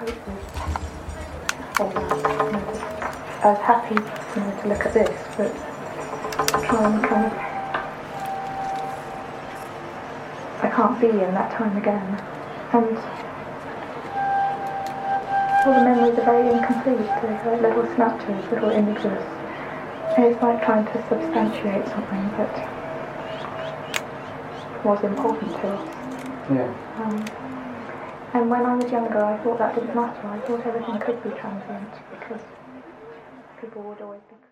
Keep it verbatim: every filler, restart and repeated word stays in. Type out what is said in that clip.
cope with all that. You know, I was happy, you know, to look at this, but try and kind of, I can't be in that time again. And all the memories are very incomplete. They're like little snatches, little images. And it's like trying to substantiate something that was important to us. Yeah. Um, and when I was younger, I thought that didn't matter. I thought everything could be transient because people would always be.